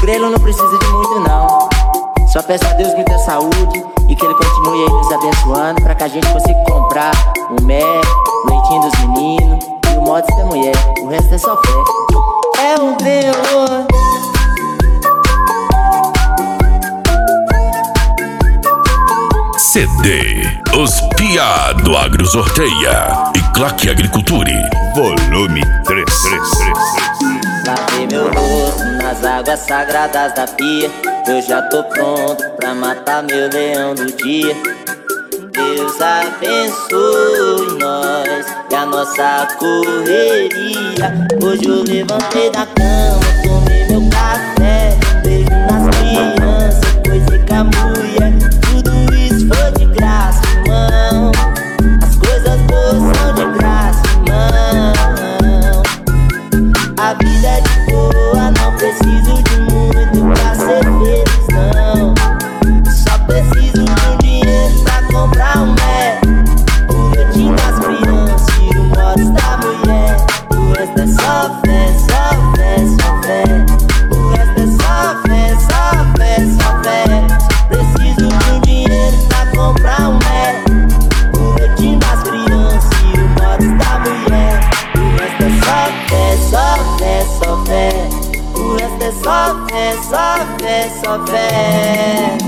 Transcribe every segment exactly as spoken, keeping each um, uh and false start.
Por ele eu não preciso de muito não. Só peço a Deus muita saúde e que ele continue aí nos abençoando, pra que a gente consiga comprar o mé, o leitinho dos meninos e o mods da mulher. O resto é só fé. É um Deus. C D Os Piá do Agro sorteia e Claque Agriculture Volume três. Lavei meu rosto nas águas sagradas da pia. Eu já tô pronto pra matar meu leão do dia. Deus abençoe nós e a nossa correria. Hoje eu levantei da cama, tomei meu café, um beijo nas crianças, depois com a mulher. Tudo isso foi de graça, irmão. As coisas boas são de graça, irmão. A vida é de boa, não preciso de muito pra ser feliz, não. Só preciso de um dinheiro pra comprar um mé, o leitinho das crianças e o mods da mulher. O resto é só fé, só fé, só fé. O resto é só fé, só fé, só fé. Preciso de um dinheiro pra comprar um mé, o leitinho das crianças e o mods da mulher. O resto é só fé, só fé, só fé. O resto é só fé, só fé, só fé.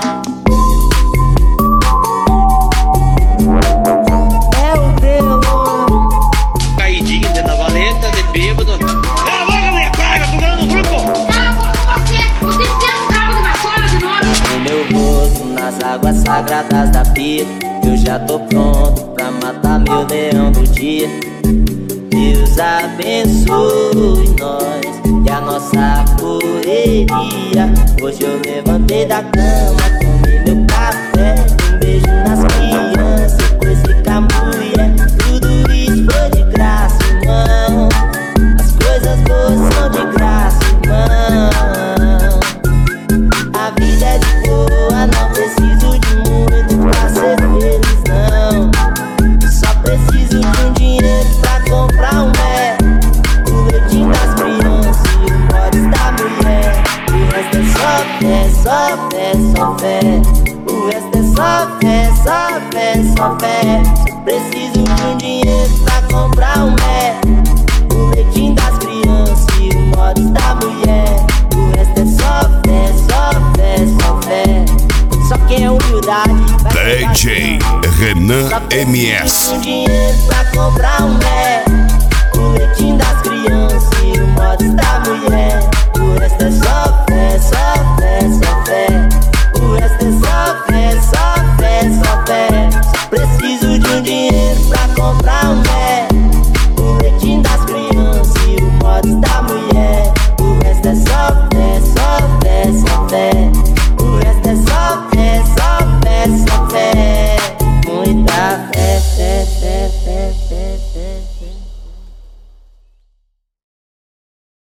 É o Deus. Caidinho dentro da valeta, de bêbado. Cala a boca, mulher praga, tô dando no grupo. Cala a boca você, você tem um cabo de vassoura de novo. Lavei meu rosto nas águas sagradas da pia. Eu já tô pronto pra matar meu leão do dia. Deus abençoe nós e a nossa correria. Hoje eu levantei da cama, tomei meu café, um beijo nas crianças, depois com a mulher. Tudo isso foi de graça, irmão. As coisas boas são de graça, irmão. A vida é de boa, não preciso de muito pra ser feliz, não. Só preciso de um dinheiro pra comprar um mé, o leitinho das crianças e o mods da mulher. O resto é só fé, só fé, só fé. O resto é só fé, só fé, só fé. Preciso de um dinheiro pra comprar um mé, o leitinho das crianças e o mods da mulher. O resto é só fé, só fé, só fé. Só quem é humildade vai D J Renan M S. um dinheiro pra comprar um mé, o leitinho das crianças e o mods da mulher. O resto é